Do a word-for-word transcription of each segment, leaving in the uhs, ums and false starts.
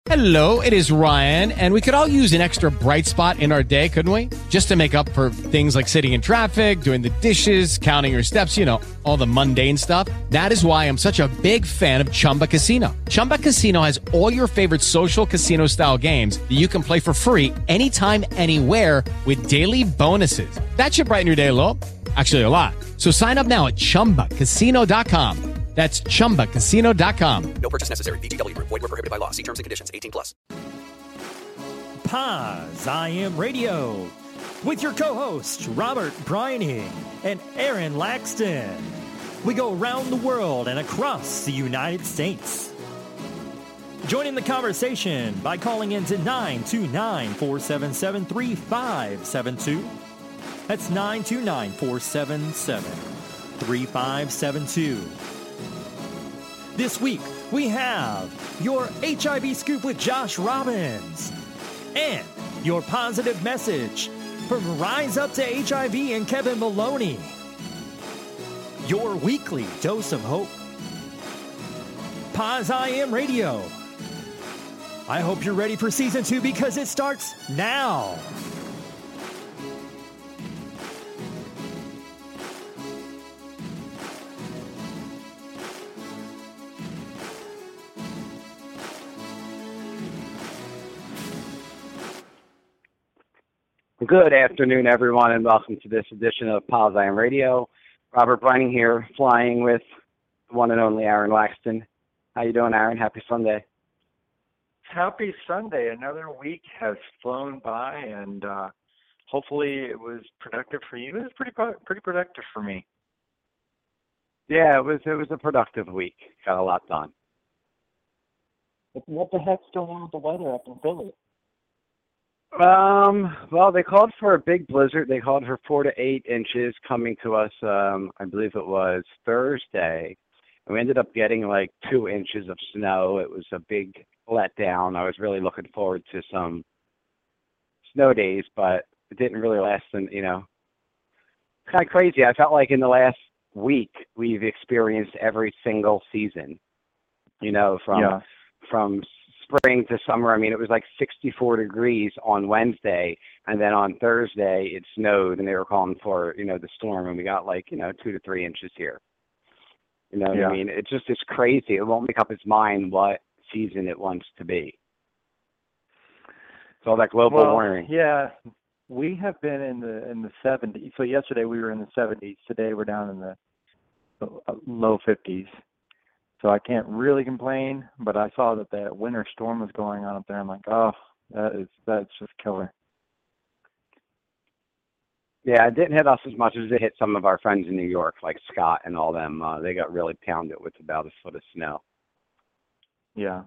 Hello, it is Ryan, and we could all use an extra bright spot in our day, couldn't we? Just to make up for things like sitting in traffic, doing the dishes, counting your steps, you know, all the mundane stuff. That is why I'm such a big fan of Chumba Casino. Chumba Casino has all your favorite social casino-style games that you can play for free anytime, anywhere with daily bonuses. That should brighten your day a little. Actually, a lot. So sign up now at chumba casino dot com. That's chumba casino dot com. No purchase necessary. V G W Group. Void where prohibited by law. See terms and conditions. eighteen plus. Paz I Am Radio with your co-hosts Robert Breining and Aaron Laxton. We go around the world and across the United States. Join in the conversation by calling in to nine two nine, four seven seven, three five seven two. That's nine two nine, four seven seven, three five seven two. This week, we have your H I V Scoop with Josh Robbins and your positive message from Rise Up to H I V and Kevin Maloney. Your weekly dose of hope. Paz I Am Radio. I hope you're ready for season two because it starts now. Good afternoon, everyone, and welcome to this edition of Paz I Am Radio. Robert Breining here, flying with the one and only Aaron Laxton. How you doing, Aaron? Happy Sunday. Happy Sunday. Another week has flown by, and uh, hopefully it was productive for you. It was pretty pretty productive for me. Yeah, it was it was a productive week. Got a lot done. What the heck's going on with the weather up in Philly? Um, well, they called for a big blizzard. They called for four to eight inches coming to us, um, I believe it was Thursday. And we ended up getting like two inches of snow. It was a big letdown. I was really looking forward to some snow days, but it didn't really last. And, you know, it's kind of crazy. I felt like in the last week we've experienced every single season, you know, from yeah. from spring to summer. I mean, it was like sixty-four degrees on Wednesday, and then on Thursday it snowed, and they were calling for, you know, the storm, and we got like, you know, two to three inches here. You know what yeah. I mean? It's just, it's crazy. It won't make up its mind what season it wants to be. It's all that global well, warming. Yeah, we have been in the in the seventies. So yesterday we were in the seventies. Today we're down in the low fifties. So I can't really complain, but I saw that that winter storm was going on up there. I'm like, oh, that is that's just killer. Yeah, it didn't hit us as much as it hit some of our friends in New York, like Scott and all them. Uh, they got really pounded with about a foot of snow. Yeah.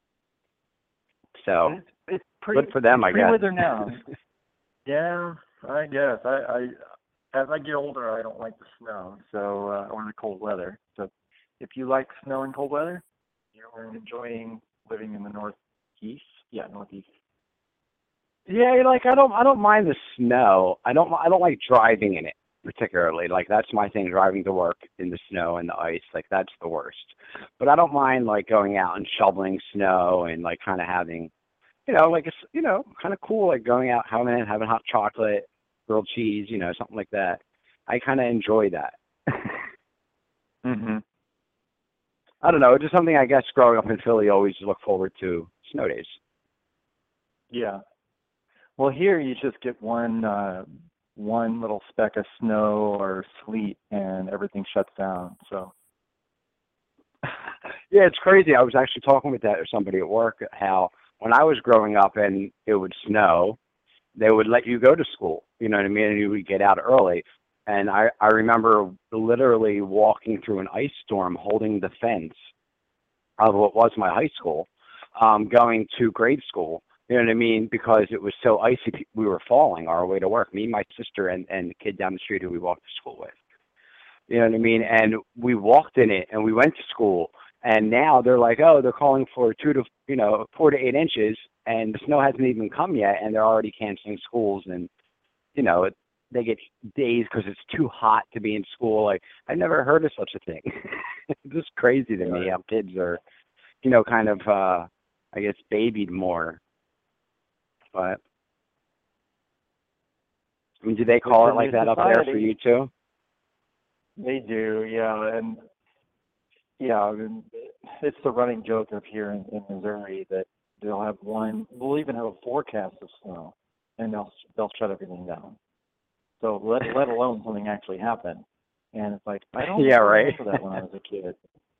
So it's, it's pretty, good for them, I pretty guess. weather now. Yeah, I guess. I, I as I get older, I don't like the snow, so uh, or the cold weather. So if you like snow and cold weather, you're enjoying living in the northeast. Yeah, northeast. Yeah, like I don't, I don't mind the snow. I don't, I don't like driving in it particularly. Like that's my thing, driving to work in the snow and the ice. Like that's the worst. But I don't mind like going out and shoveling snow and like kind of having, you know, like it's, you know, kind of cool, like going out, having having hot chocolate, grilled cheese, you know, something like that. I kind of enjoy that. mhm. I don't know, just something I guess growing up in Philly, always look forward to snow days. Yeah. Well, here you just get one uh, one little speck of snow or sleet, and everything shuts down. So. Yeah, it's crazy. I was actually talking with that or somebody at work how when I was growing up and it would snow, they would let you go to school. You know what I mean? And you would get out early. And I, I remember literally walking through an ice storm holding the fence of what was my high school, um, going to grade school. You know what I mean? Because it was so icy, we were falling our way to work. Me, my sister, and, and the kid down the street who we walked to school with. You know what I mean? And we walked in it, and we went to school. And now they're like, oh, they're calling for two to, you know, four to eight inches, and the snow hasn't even come yet, and they're already canceling schools. And, you know, it, they get days because it's too hot to be in school. Like, I've never heard of such a thing. It's just crazy to me how kids are, you know, kind of, uh, I guess, babied more. But I mean, do they call it like that up there for you too? They do, yeah, and yeah, I mean, it's the running joke up here in, in Missouri that they'll have one. We'll even have a forecast of snow, and they'll they'll shut everything down. So let let alone something actually happen. And it's like I don't yeah, right. remember that when I was a kid.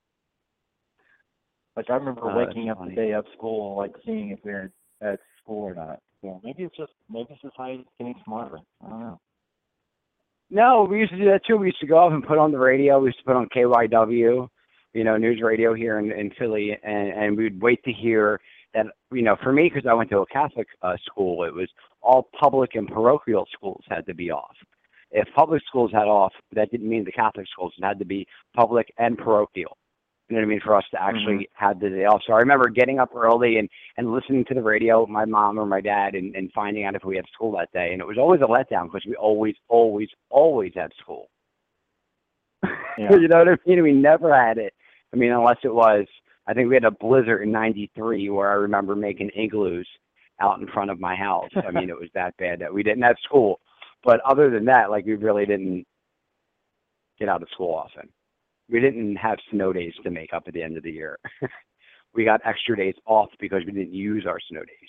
Like I remember oh, waking up funny. the day of school, like seeing if we are at school or not. So maybe it's just maybe society's getting smarter. I don't know. No, we used to do that too. We used to go up and put on the radio. We used to put on K Y W, you know, news radio here in, in Philly, and, and we'd wait to hear that, you know, for me, because I went to a Catholic uh, school, it was all public and parochial schools had to be off. If public schools had off, that didn't mean the Catholic schools. It had to be public and parochial. You know what I mean, for us to actually mm-hmm. have the day off. So I remember getting up early and, and listening to the radio, my mom or my dad, and, and finding out if we had school that day. And it was always a letdown because we always, always, always had school. Yeah. You know what I mean? We never had it. I mean, unless it was, I think we had a blizzard in ninety-three where I remember making igloos out in front of my house. I mean, it was that bad that we didn't have school. But other than that, like, we really didn't get out of school often. We didn't have snow days to make up at the end of the year. We got extra days off because we didn't use our snow days.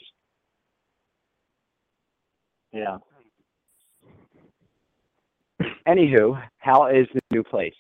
Yeah. Anywho, how is the new place?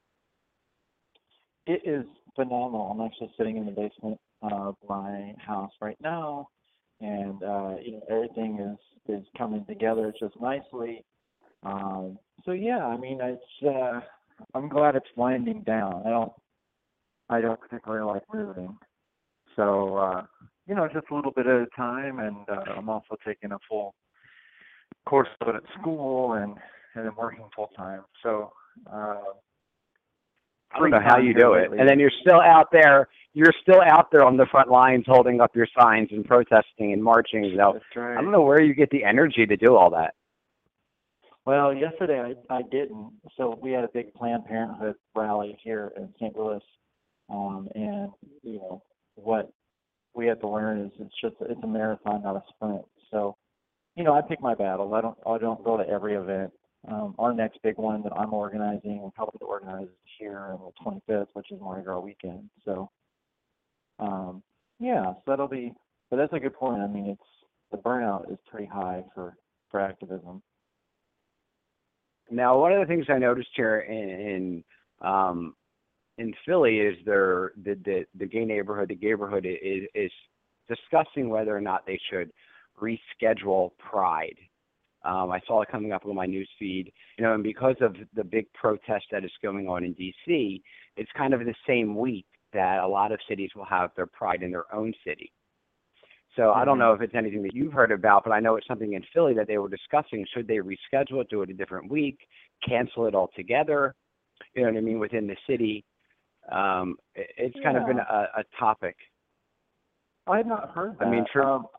It is phenomenal. I'm actually sitting in the basement of my house right now, and uh, you know, everything is is coming together just nicely. Um, so yeah, I mean, it's. Uh, I'm glad it's winding down. I don't, I don't particularly like moving. So, uh, you know, just a little bit at a time, and uh, I'm also taking a full course load at school, and and I'm working full time. So, uh, I don't know how you do it. And then you're still out there. You're still out there on the front lines, holding up your signs and protesting and marching. So That's right. I don't know where you get the energy to do all that. Well, yesterday I, I didn't. So we had a big Planned Parenthood rally here in Saint Louis, um, and you know what we had to learn is it's just it's a marathon, not a sprint. So, you know, I pick my battles. I don't I don't go to every event. Um, our next big one that I'm organizing and helping to organize is here on the twenty-fifth, which is Mardi Gras weekend. So, um, yeah, so that'll be. But that's a good point. I mean, it's the burnout is pretty high for for activism. Now, one of the things I noticed here in in, um, in Philly is there the, the the gay neighborhood, the gay neighborhood is is discussing whether or not they should reschedule Pride. Um, I saw it coming up on my news feed, you know, and because of the big protest that is going on in D C, it's kind of the same week that a lot of cities will have their Pride in their own city. So mm-hmm. I don't know if it's anything that you've heard about, but I know it's something in Philly that they were discussing. Should they reschedule it, do it a different week, cancel it altogether? You know what I mean? Within the city, um, it's yeah. kind of been a, a topic. I had not heard that. I mean, for, um,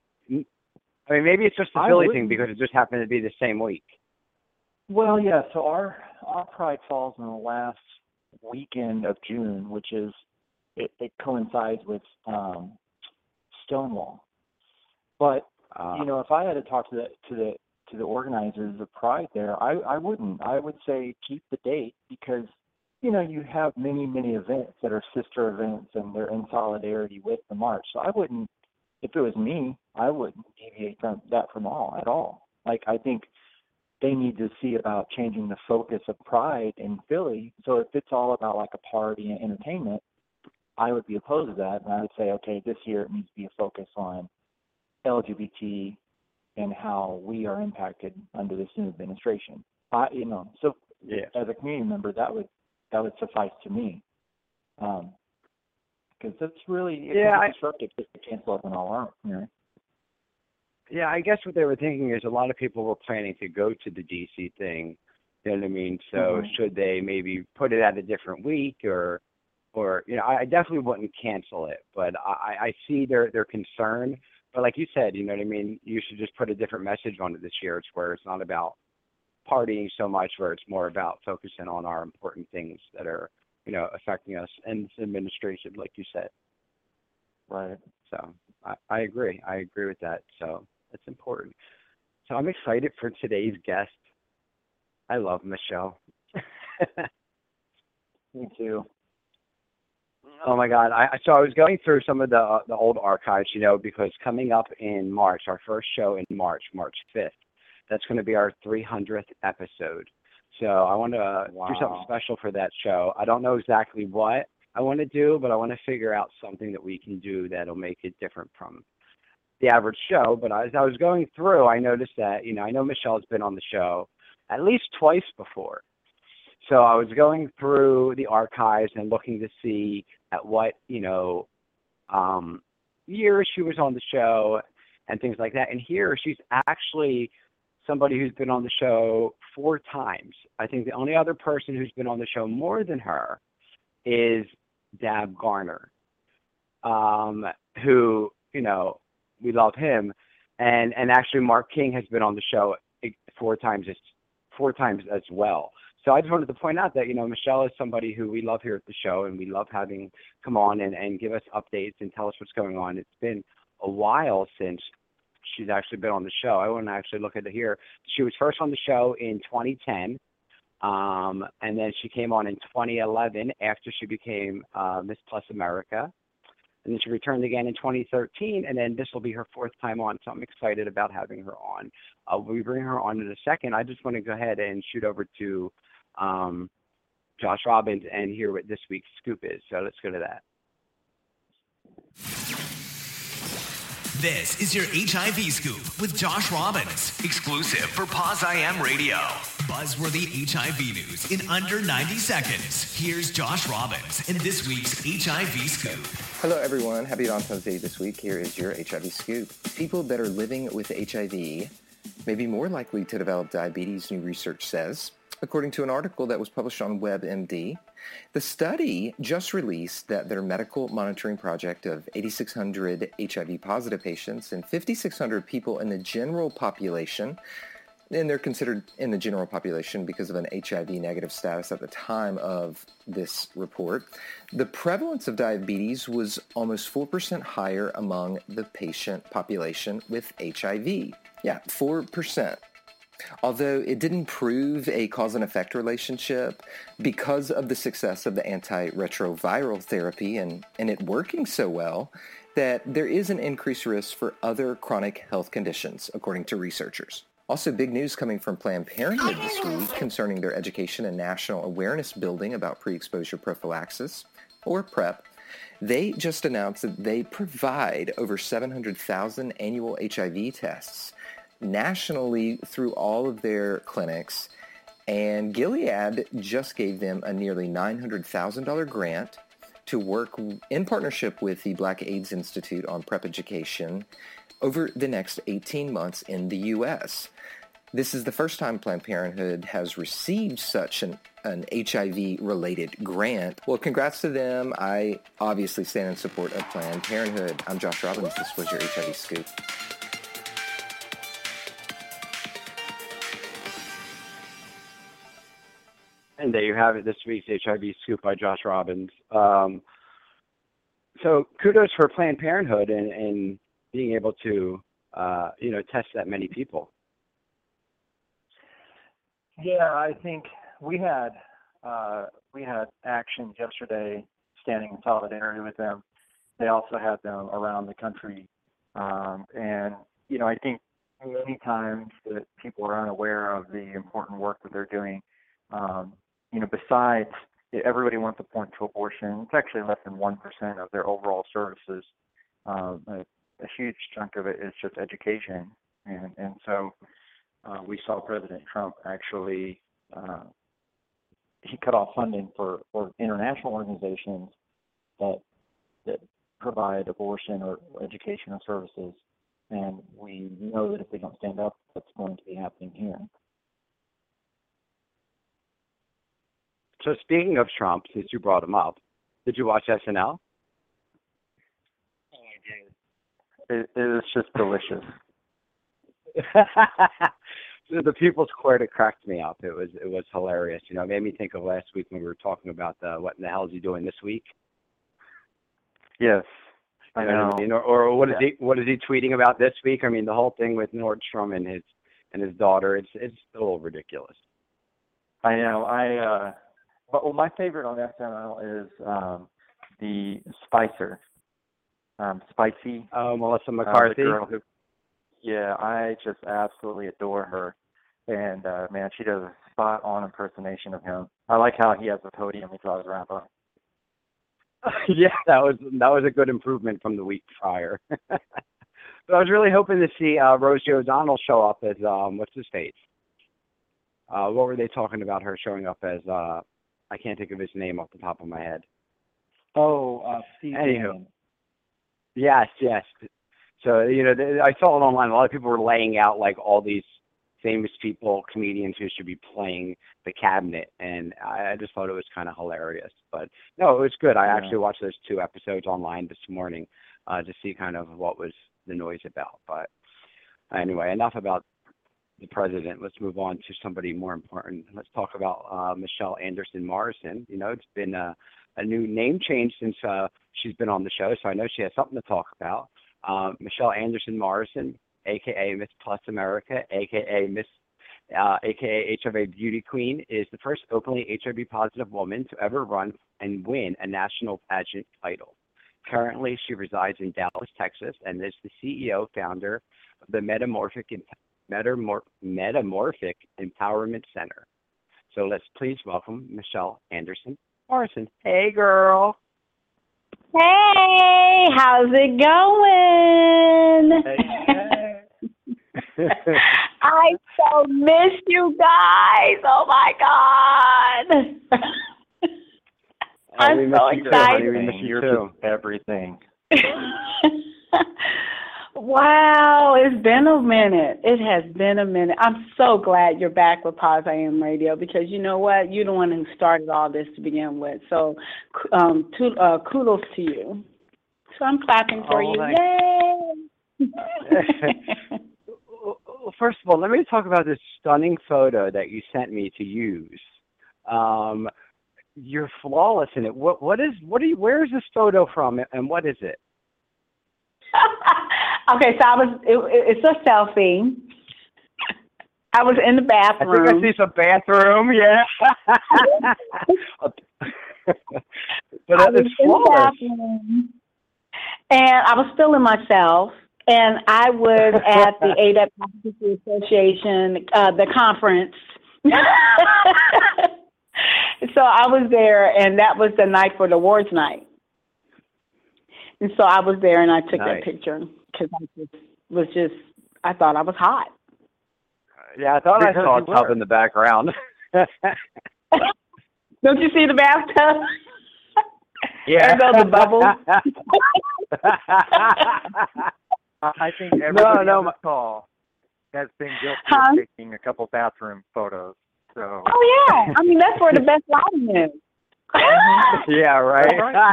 I mean, maybe it's just a Philly thing because it just happened to be the same week. Well, yeah. So our our Pride falls in the last weekend of June, which is it, it coincides with. Um, Stonewall, but uh, you know, if I had to talk to the to the to the organizers of Pride there, I I wouldn't. I would say keep the date because you know you have many many events that are sister events and they're in solidarity with the march. So I wouldn't. If it was me, I wouldn't deviate from that from all at all. Like I think they need to see about changing the focus of Pride in Philly. So if it's all about like a party and entertainment, I would be opposed to that, and I would say, okay, this year it needs to be a focus on L G B T and how we are impacted under this new administration. I, you know, so yeah. as a community member, that would that would suffice to me, because um, that's really it's yeah, disruptive to cancel up an all out. You know? Yeah, I guess what they were thinking is a lot of people were planning to go to the D C thing. You know what I mean? So mm-hmm. should they maybe put it at a different week or? Or, you know, I definitely wouldn't cancel it, but I, I see their, their concern. But like you said, you know what I mean? You should just put a different message on it this year. It's where it's not about partying so much, where it's more about focusing on our important things that are, you know, affecting us and this administration, like you said. Right. So I, I agree. I agree with that. So it's important. So I'm excited for today's guest. I love Michelle. Me too. Oh my God! I so I was going through some of the uh, the old archives, you know, because coming up in March, our first show in March, March fifth, that's going to be our three hundredth episode. So I want to uh, Wow. do something special for that show. I don't know exactly what I want to do, but I want to figure out something that we can do that'll make it different from the average show. But as I was going through, I noticed that, you know, I know Michelle's been on the show at least twice before. So I was going through the archives and looking to see at what, you know, um, year she was on the show and things like that. And here she's actually somebody who's been on the show four times. I think the only other person who's been on the show more than her is Dab Garner, um, who, you know, we love him. And, and actually Mark King has been on the show four times, four times as well. So I just wanted to point out that, you know, Michelle is somebody who we love here at the show, and we love having come on and, and give us updates and tell us what's going on. It's been a while since she's actually been on the show. I want to actually look at it here. She was first on the show in twenty ten, um, and then she came on in twenty eleven after she became uh, Miss Plus America. And then she returned again in twenty thirteen, and then this will be her fourth time on, so I'm excited about having her on. Uh, we'll bring her on in a second. I just want to go ahead and shoot over to um, Josh Robbins and hear what this week's scoop is. So let's go to that. This is your H I V Scoop with Josh Robbins, exclusive for Pause I Am Radio. Buzzworthy H I V news in under ninety seconds. Here's Josh Robbins and this week's H I V Scoop. Hello, everyone. Happy Valentine's Day this week. Here is your H I V Scoop. People that are living with H I V may be more likely to develop diabetes, new research says, according to an article that was published on WebMD. The study just released that their medical monitoring project of eighty-six hundred H I V-positive patients and fifty-six hundred people in the general population, and they're considered in the general population because of an H I V-negative status at the time of this report, the prevalence of diabetes was almost four percent higher among the patient population with H I V. Yeah, four percent. Although it didn't prove a cause and effect relationship because of the success of the antiretroviral therapy and, and it working so well, that there is an increased risk for other chronic health conditions, according to researchers. Also, big news coming from Planned Parenthood this week concerning their education and national awareness building about pre-exposure prophylaxis, or PrEP. They just announced that they provide over seven hundred thousand annual H I V tests nationally through all of their clinics, and Gilead just gave them a nearly nine hundred thousand dollars grant to work in partnership with the Black AIDS Institute on PrEP education over the next eighteen months in the U S. This is the first time Planned Parenthood has received such an, an H I V-related grant. Well, congrats to them. I obviously stand in support of Planned Parenthood. I'm Josh Robbins. This was your H I V Scoop. And there you have it, this week's H I V Scoop by Josh Robbins. Um, so kudos for Planned Parenthood and, and being able to, uh, you know, test that many people. Yeah, I think we had uh, we had actions yesterday standing in solidarity with them. They also had them around the country. Um, and, you know, I think many times that people are unaware of the important work that they're doing. Um, you know, besides, everybody wants to point to abortion. It's actually less than one percent of their overall services. Um, a, a huge chunk of it is just education. And, and so uh, we saw President Trump actually, uh, he cut off funding for, for international organizations that, that provide abortion or educational services. And we know that if they don't stand up, that's going to be happening here. So speaking of Trump, since you brought him up, did you watch S N L? Oh, I did. It, it was just delicious. So the People's Court, it cracked me up. It was it was hilarious. You know, it made me think of last week when we were talking about the, what in the hell is he doing this week? Yes. I You know know. what I mean? Or, or what is Yeah. he what is he tweeting about this week? I mean, the whole thing with Nordstrom and his and his daughter, it's it's a little ridiculous. I know. I uh, but well, my favorite on S N L is um, the Spicer, um, Spicy. Oh, Melissa Uh, McCarthy. the girl who, yeah, I just absolutely adore her, and uh, man, she does a spot on impersonation of him. I like how he has a podium he drives around on. Yeah, that was that was a good improvement from the week prior. But I was really hoping to see uh, Rosie O'Donnell show up as um, what's his face? Uh, what were they talking about her showing up as? Uh, I can't think of his name off the top of my head. Oh, uh, Steve Anywho. Bannon. Yes, yes. So you know, th- I saw it online. A lot of people were laying out like all these famous people, comedians who should be playing the cabinet, and I, I just thought it was kind of hilarious. But no, it was good. I Yeah. actually watched those two episodes online this morning uh, to see kind of what was the noise about. But anyway, enough about the president. Let's move on to somebody more important. Let's talk about uh, Michelle Anderson Morrison. You know, it's been a, a new name change since uh, she's been on the show, so I know she has something to talk about. Um, Michelle Anderson Morrison, aka Miss Plus America, aka Miss, uh, aka H I V Beauty Queen, is the first openly H I V positive woman to ever run and win a national pageant title. Currently, she resides in Dallas, Texas, and is the C E O founder of the Metamorphic Metamor- Metamorphic Empowerment Center. So let's please welcome Michelle Anderson Morrison. Hey, girl. Hey, how's it going? Hey, I so miss you guys. Oh my God. Oh, I'm we miss so you too, excited. honey. We miss you You're too. just everything. Wow, it's been a minute. It has been a minute. I'm so glad you're back with Pause I Am Radio because you know what? You're the one who started all this to begin with. So um, to, uh, kudos to you. So I'm clapping for Oh, you. Yay! Well, first of all, let me talk about this stunning photo that you sent me to use. Um, you're flawless in it. What what is what are you? Where is this photo from, and what is it? Okay, so I was. It, it's a selfie. I was in the bathroom. I think I see some bathroom. Yeah. But I was it's in the flawless. bathroom, and I was feeling myself. And I was at the A D A P Advocacy Association, uh, the conference. So I was there, and that was the night for the awards night. And so I was there, and I took Nice. that picture because I just was just, I thought I was hot. Yeah, I thought Because I saw a you tub were. in the background. Don't you see the bathtub? Yeah. There go the bubbles. I think everybody no, on my- this call has been guilty Huh? of taking a couple bathroom photos. So Oh, yeah. I mean, that's where the best lighting is. Yeah, right.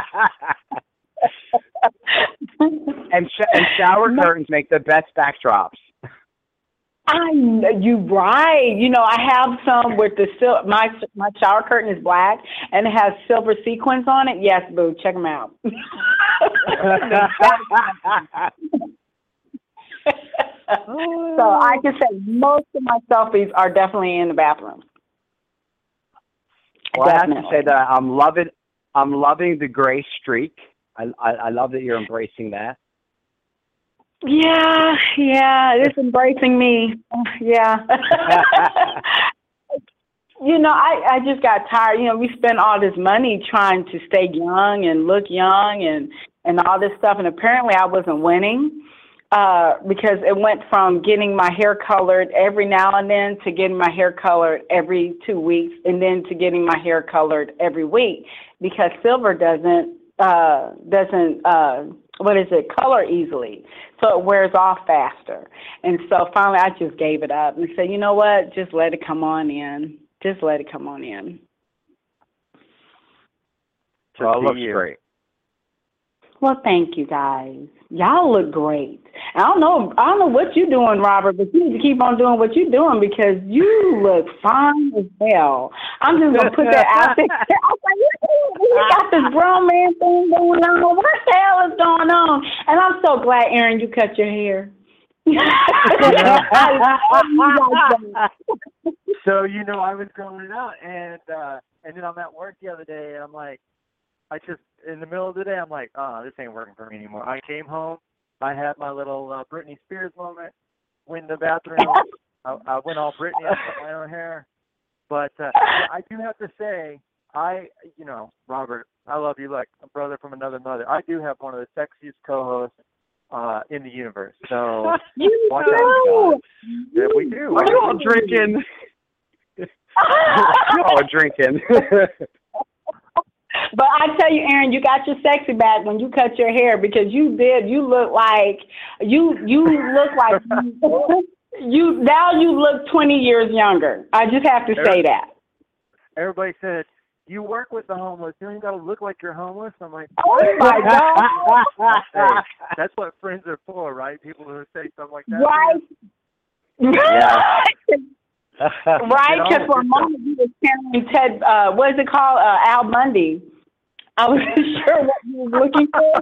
and sh- and shower No. curtains make the best backdrops. I know, you right. You know, I have some with the sil- my my shower curtain is black and it has silver sequins on it. Yes, boo, check them out. So I can say most of my selfies are definitely in the bathroom. Well, I have to Definitely. say that I'm loving I'm loving the gray streak. I, I I love that you're embracing that. Yeah, yeah, it's embracing me. Yeah. You know, I, I just got tired. You know, we spent all this money trying to stay young and look young and, and all this stuff. And apparently I wasn't winning uh, because it went from getting my hair colored every now and then to getting my hair colored every two weeks and then to getting my hair colored every week because silver doesn't, uh, doesn't, uh, what is it, color easily. So it wears off faster. And so finally I just gave it up and said, you know what, just let it come on in. Just let it come on in. Well, it see looks you. great. Well, thank you guys. Y'all look great. I don't know. I don't know what you're doing, Robert, but you need to keep on doing what you're doing because you look fine as hell. I'm just gonna put that out there. I was like, you got this grown man thing going on. What the hell is going on? And I'm so glad, Aaron, you cut your hair. So you know, I was growing it out, and uh, and then I'm at work the other day, and I'm like, I just in the middle of the day, I'm like, oh, this ain't working for me anymore. I came home, I had my little uh, Britney Spears moment, went in the bathroom, I, I went all Britney, I cut my own hair, but uh, I do have to say, I, you know, Robert, I love you like a brother from another mother. I do have one of the sexiest co-hosts uh, in the universe. So you watch know. out. Yeah, we do. We're all drinking. We're all drinking. But I tell you, Aaron, you got your sexy back when you cut your hair because you did. You look like you. You look like you. Now you look twenty years younger. I just have to say that. Everybody said you work with the homeless. You ain't got to look like you're homeless. I'm like, oh my God. Hey, that's what friends are for, right? People who say stuff like that. Right. Yeah. Right, because for a moment you were carrying Ted, uh, what is it called, uh, Al Bundy. I wasn't sure what you were looking for.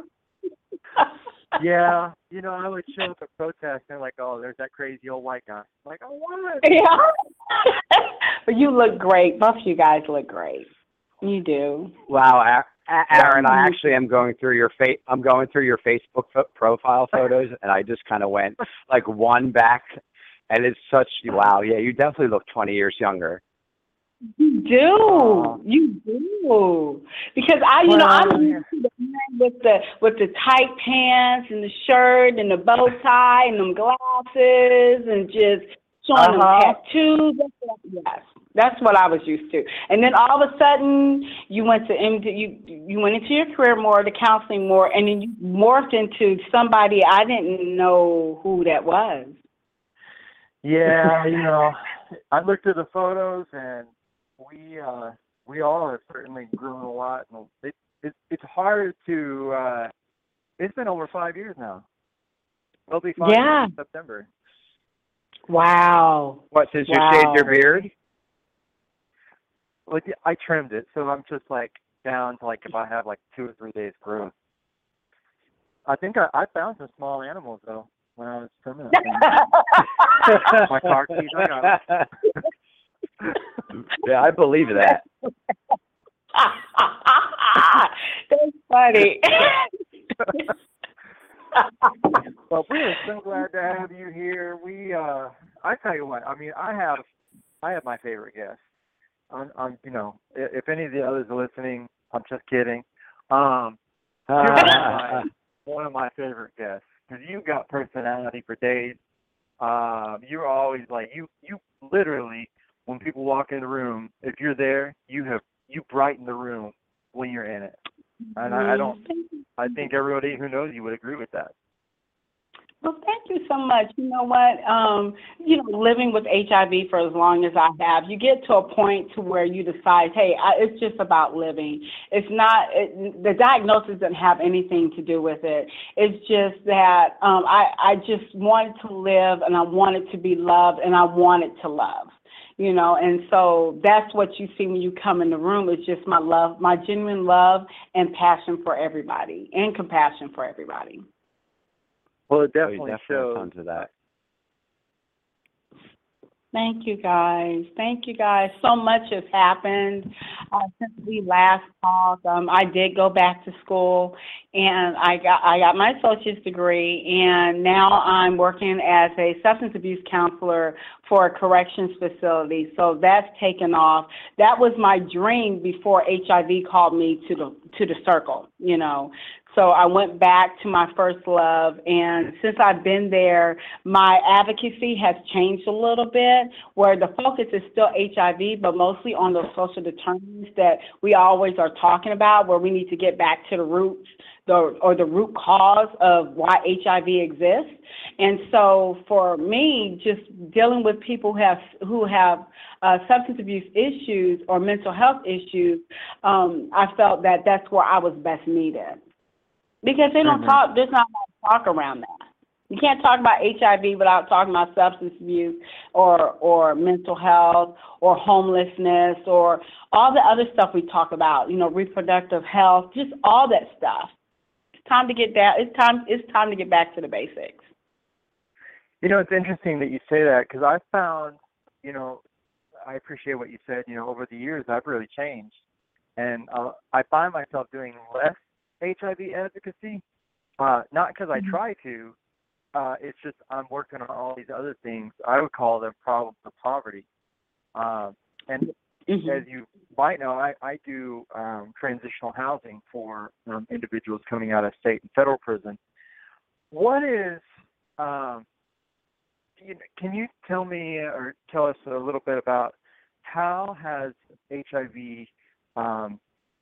Yeah, you know, I would show up at protests and like, oh, there's that crazy old white guy. I'm like, oh, what? Yeah. But you look great. Both of you guys look great. You do. Wow, Aaron, I actually am going through your fa- I'm going through your Facebook fo- profile photos, and I just kind of went like one back. And it's such, wow, yeah, you definitely look twenty years younger. You do. Oh. You do. Because I, you well, know, I'm used to the man with the, with the tight pants and the shirt and the bow tie and them glasses and just showing uh-huh. them tattoos. Yes, that's what I was used to. And then all of a sudden, you went to you you went into your career more, to counseling more, and then you morphed into somebody I didn't know who that was. Yeah, you know, I looked at the photos, and we uh, we all have certainly grown a lot. And it, it it's hard to. Uh, it's been over five years now. It'll be five yeah. years in September. Wow. What, since wow. you shaved your beard? Well, I trimmed it, so I'm just like down to like if I have like two or three days growth. I think I, I found some small animals though. When I was trimming it. My car keys, I got it. Yeah, I believe that. That's funny. Well, we are so glad to have you here. We, uh, I tell you what, I mean, I have, I have my favorite guest. I'm, I'm, you know, if any of the others are listening, I'm just kidding. Um, one, of my, one of my favorite guests. Because you got personality for days. Um, you're always like you. You literally, when people walk in the room, if you're there, you have you brighten the room when you're in it. And I, I don't. I think everybody who knows you would agree with that. Well, thank you so much. You know what? Um, you know, living with H I V for as long as I have, you get to a point to where you decide, hey, I, it's just about living. It's not, it, the diagnosis doesn't have anything to do with it. It's just that um, I, I just wanted to live, and I wanted to be loved, and I wanted to love. You know, and so that's what you see when you come in the room. It's just my love, my genuine love and passion for everybody, and compassion for everybody. Well, it definitely, oh, definitely shows. Tons of that. Thank you, guys. Thank you, guys. So much has happened uh, since we last talked. Um, I did go back to school, and I got I got my associate's degree, and now I'm working as a substance abuse counselor for a corrections facility. So that's taken off. That was my dream before H I V called me to the to the circle, you know. So I went back to my first love, and since I've been there, my advocacy has changed a little bit, where the focus is still H I V, but mostly on those social determinants that we always are talking about, where we need to get back to the roots, the, or the root cause of why H I V exists. And so for me, just dealing with people who have, who have uh, substance abuse issues or mental health issues, um, I felt that that's where I was best needed. Because they don't mm-hmm. talk, there's not talk around that. You can't talk about H I V without talking about substance abuse or or mental health or homelessness or all the other stuff we talk about, you know, reproductive health, just all that stuff. It's time to get that. It's time. It's time to get back to the basics. You know, it's interesting that you say that because I found, you know, I appreciate what you said. You know, over the years, I've really changed, and uh, I find myself doing less H I V advocacy, uh, not because I try to. Uh, it's just I'm working on all these other things. I would call them problems of poverty. Um, and mm-hmm. as you might know, I, I do um, transitional housing for um, individuals coming out of state and federal prison. What is, um, you know, can you tell me or tell us a little bit about how has H I V, um,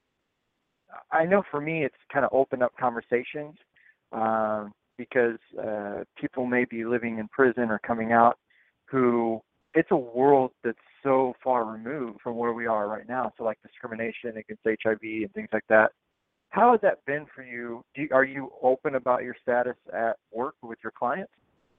I know for me it's kind of opened up conversations. Um, because uh, people may be living in prison or coming out who, it's a world that's so far removed from where we are right now. So like discrimination against H I V and things like that. How has that been for you? Do you are you open about your status at work with your clients?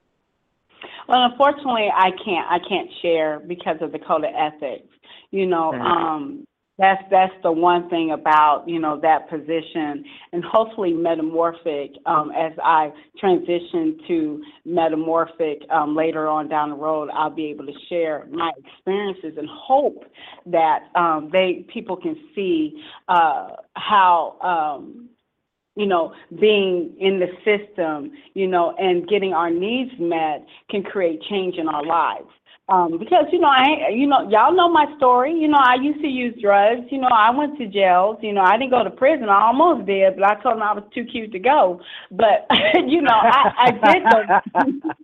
Well, unfortunately, I can't. I can't share because of the code of ethics. You know, mm-hmm. um, That's that's the one thing about, you know, that position. And hopefully Metamorphic, um, as I transition to Metamorphic um, later on down the road, I'll be able to share my experiences and hope that um, they people can see uh, how, um, you know, being in the system, you know, and getting our needs met can create change in our lives. Um, because, you know, I, you know, y'all know my story. You know, I used to use drugs. You know, I went to jails. You know, I didn't go to prison. I almost did, but I told them I was too cute to go. But, you know, I, I did go.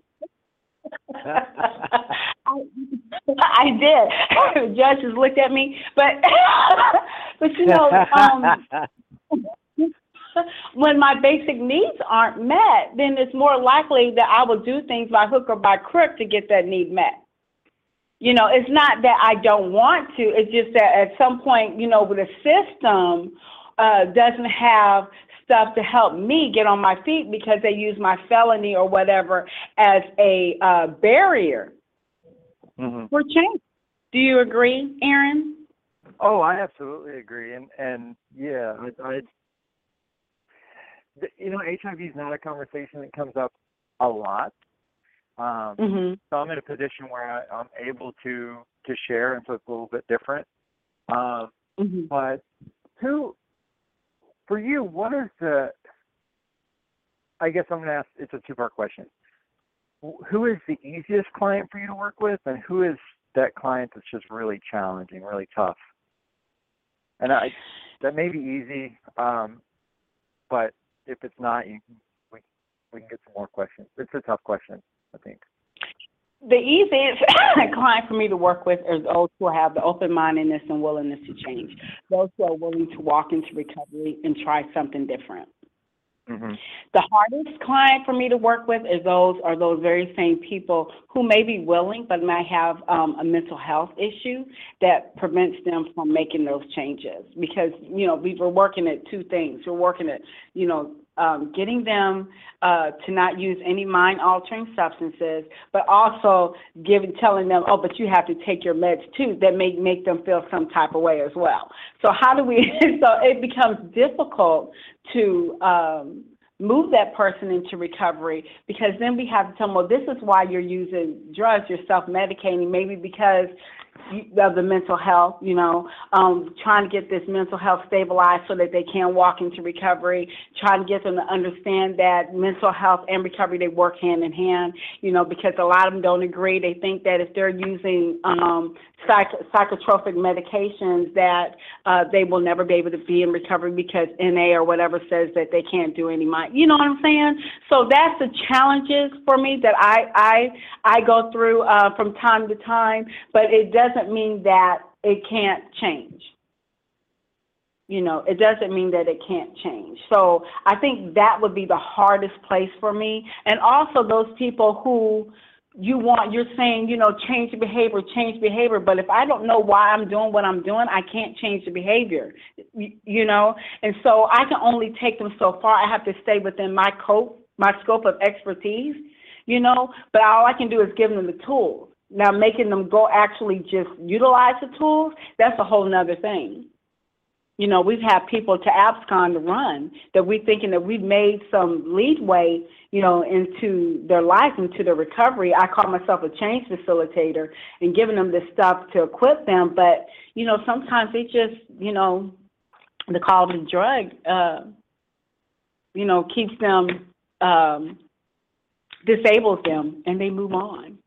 I, I did. The judge just looked at me. But, but you know, um, when my basic needs aren't met, then it's more likely that I will do things by hook or by crook to get that need met. You know, it's not that I don't want to. It's just that at some point, you know, the system uh, doesn't have stuff to help me get on my feet because they use my felony or whatever as a uh, barrier mm-hmm. for change. Do you agree, Aaron? Oh, I absolutely agree. And, and yeah, I, I, you know, H I V is not a conversation that comes up a lot. Um, mm-hmm. So I'm in a position where I, I'm able to, to share, and so it's a little bit different. Um, mm-hmm. But who, for you, what is the, I guess I'm going to ask, it's a two-part question. Who is the easiest client for you to work with, and who is that client that's just really challenging, really tough? And I, that may be easy, um, but if it's not, you, we, we can get some more questions. It's a tough question, I think. The easiest client for me to work with is those who have the open-mindedness and willingness to change, those who are willing to walk into recovery and try something different. Mm-hmm. The hardest client for me to work with is those are those very same people who may be willing but might have um, a mental health issue that prevents them from making those changes. Because, you know, we were working at two things. We're working at, you know, Um, getting them uh, to not use any mind-altering substances, but also giving, telling them, oh, but you have to take your meds too, that may make them feel some type of way as well. So how do we, so it becomes difficult to um, move that person into recovery, because then we have to tell them, well, this is why you're using drugs, you're self-medicating, maybe because of the mental health, you know, um, trying to get this mental health stabilized so that they can walk into recovery, trying to get them to understand that mental health and recovery, they work hand in hand, you know, because a lot of them don't agree. They think that if they're using um, psych- psychotropic medications that uh, they will never be able to be in recovery because N A or whatever says that they can't do any mind. You know what I'm saying? So that's the challenges for me that I I, I go through uh, from time to time, but it does doesn't mean that it can't change. You know, it doesn't mean that it can't change. So I think that would be the hardest place for me. And also those people who you want, you're saying, you know, change behavior, change behavior. But if I don't know why I'm doing what I'm doing, I can't change the behavior, you know. And so I can only take them so far. I have to stay within my code, my scope of expertise, you know, but all I can do is give them the tools. Now, making them go actually just utilize the tools, that's a whole nother thing. You know, we've had people to AppsCon to run that we're thinking that we've made some leadway, you know, into their life, into their recovery. I call myself a change facilitator and giving them this stuff to equip them. But, you know, sometimes they just, you know, the call of the drug, uh, you know, keeps them, um, disables them, and they move on.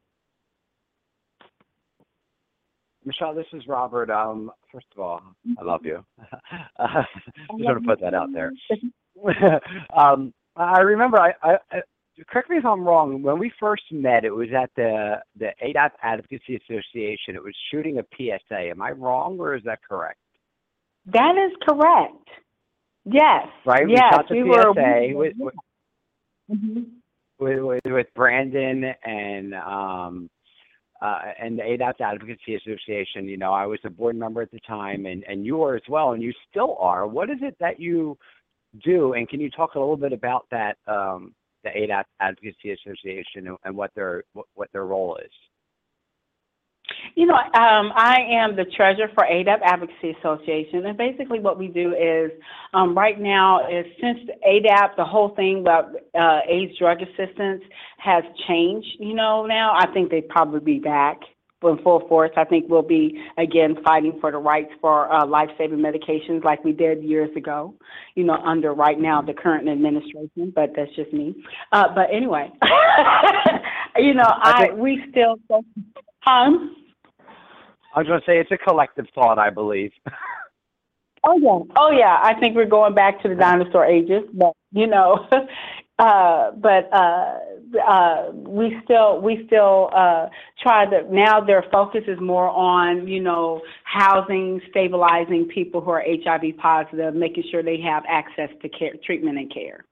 Michelle, this is Robert. Um, first of all, I love you. uh, just want to put that out there. um, I remember, I, I, I, correct me if I'm wrong, when we first met, it was at the, the A D A P Advocacy Association. It was shooting a P S A. Am I wrong, or is that correct? That is correct. Yes. Right? We yes, shot the we P S A were, with, with, mm-hmm. with, with, with Brandon and um, Uh, and the A D A P Advocacy Association. You know, I was a board member at the time, and, and you are as well, and you still are. What is it that you do, and can you talk a little bit about that, um, the A D A P Advocacy Association, and, and what their what, what their role is? You know, um, I am the treasurer for A D A P Advocacy Association, and basically what we do is, um, right now, is since A D A P, the whole thing about uh, AIDS drug assistance has changed, you know, now, I think they'd probably be back in full force. I think we'll be, again, fighting for the rights for uh, life-saving medications like we did years ago, you know, under right now the current administration, but that's just me. Uh, but anyway, you know, I, I we still, um, I was going to say it's a collective thought, I believe. Oh, yeah. Oh, yeah. I think we're going back to the dinosaur ages, but, you know, uh, but uh, uh, we still, we still uh, try to, now their focus is more on, you know, housing, stabilizing people who are H I V positive, making sure they have access to care, treatment and care.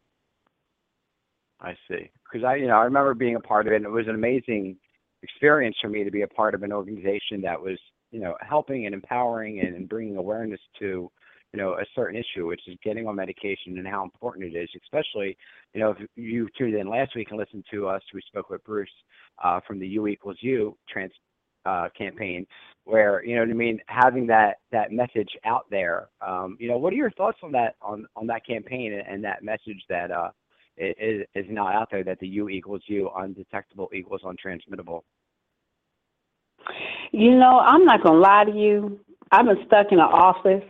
I see. Because I, you know, I remember being a part of it, and it was an amazing experience for me to be a part of an organization that was, you know, helping and empowering and, and bringing awareness to, you know, a certain issue, which is getting on medication and how important it is, especially, you know, if you tuned in last week and listened to us, we spoke with Bruce uh, from the U equals U trans uh, campaign, where, you know what I mean, having that, that message out there. Um, you know, what are your thoughts on that, on, on that campaign and, and that message that uh, is, is now out there, that the U equals U, undetectable equals untransmittable? You know, I'm not going to lie to you. I've been stuck in an office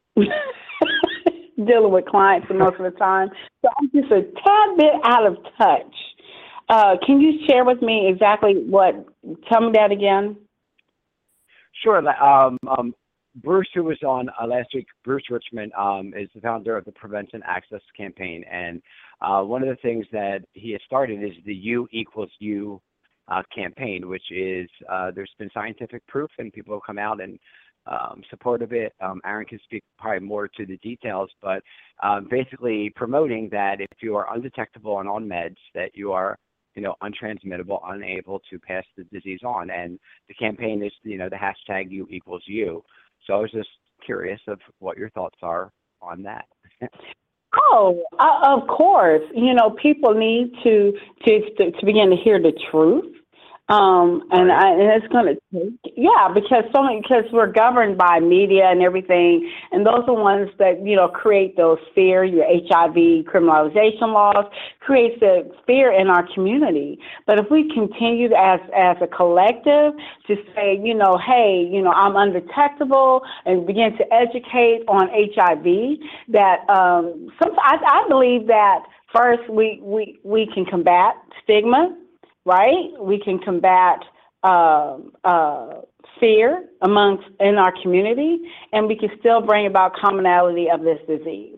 dealing with clients most of the time. So I'm just a tad bit out of touch. Uh, can you share with me exactly what, tell me that again? Sure. Um, um, Bruce, who was on uh, last week, Bruce Richmond, um, is the founder of the Prevention Access Campaign. And uh, one of the things that he has started is the U equals U uh, campaign, which is, uh, there's been scientific proof and people have come out and um, support of it. Um, Aaron can speak probably more to the details, but um, basically promoting that if you are undetectable and on meds, that you are, you know, untransmittable, unable to pass the disease on. And the campaign is, you know, the hashtag U equals U. So I was just curious of what your thoughts are on that. Oh, uh, of course. You know, people need to to to begin to hear the truth. Um, and, right. I, and it's going to take, yeah, because so many, because we're governed by media and everything, and those are ones that, you know, create those fear, your H I V criminalization laws, creates the fear in our community. But if we continue as, as a collective to say, you know, hey, you know, I'm undetectable, and begin to educate on H I V, that um, some, I, I believe that first we, we, we can combat stigma. Right? We can combat uh, uh, fear amongst in our community, and we can still bring about commonality of this disease.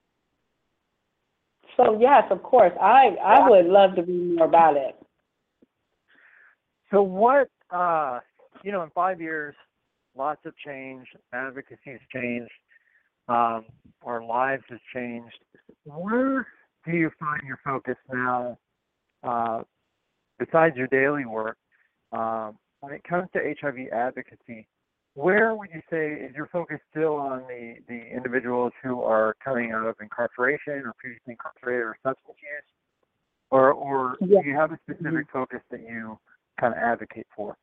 So yes, of course, I, I would love to read more about it. So what, uh, you know, in five years, lots have changed, advocacy has changed, um, our lives has changed. Where do you find your focus now, uh, besides your daily work, um, when it comes to H I V advocacy? Where would you say is your focus still on the, the individuals who are coming out of incarceration or previously incarcerated or substance use? or or Yeah. do you have a specific focus that you kind of advocate for?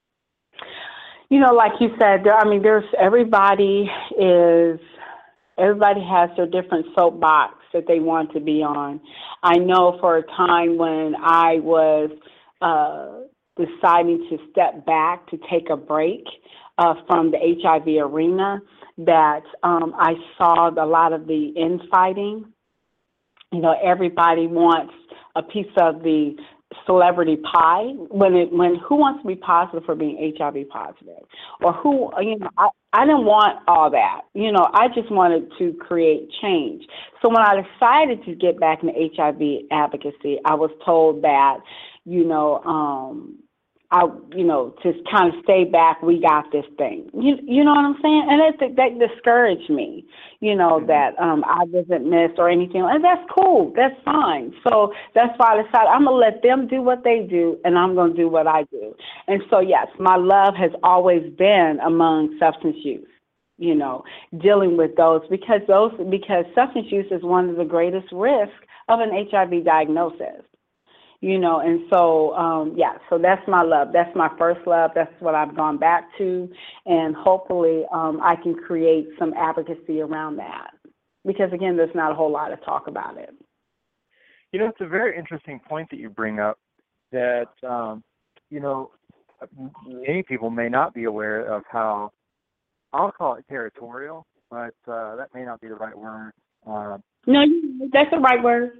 You know, like you said, there, I mean, there's everybody is everybody has their different soapbox that they want to be on. I know for a time when I was uh, deciding to step back to take a break uh, from the H I V arena, that um, I saw a lot of the infighting. You know, everybody wants a piece of the celebrity pie when it when who wants to be positive for being H I V positive, or who, you know, I, I didn't want all that. You know, I just wanted to create change. So when I decided to get back into H I V advocacy, I was told that, you know, um, I, you know, just kind of stay back. We got this thing. You, you know what I'm saying? And that that discouraged me. You know, mm-hmm. that um, I wasn't missed or anything. And that's cool. That's fine. So that's why I decided I'm gonna let them do what they do, and I'm gonna do what I do. And so yes, my love has always been among substance use. You know, dealing with those because those because substance use is one of the greatest risks of an H I V diagnosis. You know, and so, um, yeah, so that's my love. That's my first love. That's what I've gone back to. And hopefully um, I can create some advocacy around that. Because, again, there's not a whole lot of talk about it. You know, it's a very interesting point that you bring up that, um, you know, many people may not be aware of how, I'll call it territorial, but uh, that may not be the right word. Uh, no, that's the right word.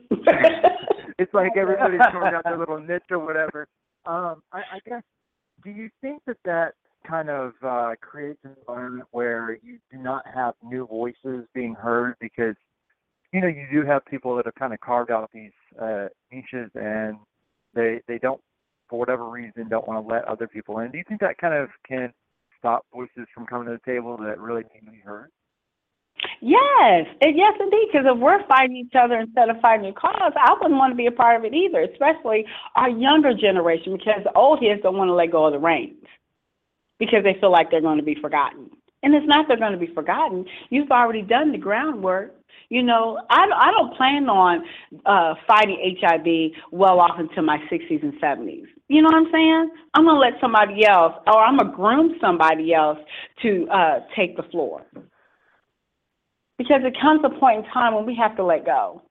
It's like everybody's throwing out their little niche or whatever. Um, I, I guess, do you think that that kind of uh, creates an environment where you do not have new voices being heard because, you know, you do have people that have kind of carved out these uh, niches and they they don't, for whatever reason, don't want to let other people in? Do you think that kind of can stop voices from coming to the table that really need to be heard? Yes, yes, indeed. Because if we're fighting each other instead of fighting a cause, I wouldn't want to be a part of it either. Especially our younger generation, because the old heads don't want to let go of the reins because they feel like they're going to be forgotten. And it's not they're going to be forgotten. You've already done the groundwork. You know, I I don't plan on uh, fighting H I V well off into my sixties and seventies. You know what I'm saying? I'm going to let somebody else, or I'm going to groom somebody else to uh, take the floor. Because it comes a point in time when we have to let go.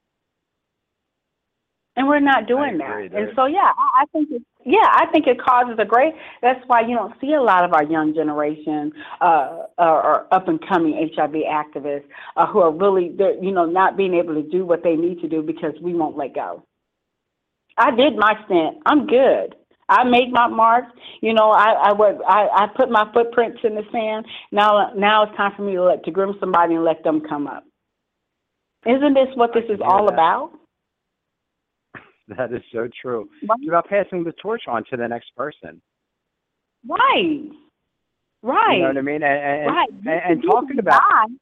And we're not doing that. And so, yeah, I, I think it, yeah, I think it causes a great, that's why you don't see a lot of our young generation uh, or up-and-coming H I V activists uh, who are really, you know, not being able to do what they need to do because we won't let go. I did my stint. I'm good. I made my marks. You know, I I, was, I I put my footprints in the sand. Now now it's time for me to let to groom somebody and let them come up. Isn't this what this is all that. about? That is so true. Right. It's about passing the torch on to the next person. Right. Right. You know what I mean? And, and, right. and, and, and talking about. Die.